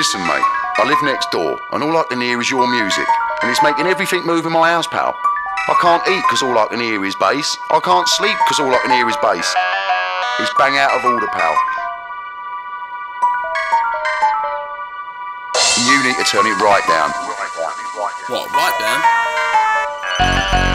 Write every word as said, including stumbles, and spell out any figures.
Listen, mate, I live next door, and all I can hear is your music, and it's making everything move in my house, pal. I can't eat because all I can hear is bass. I can't sleep because all I can hear is bass. It's bang out of order, pal. You need to turn it right down. What, right down?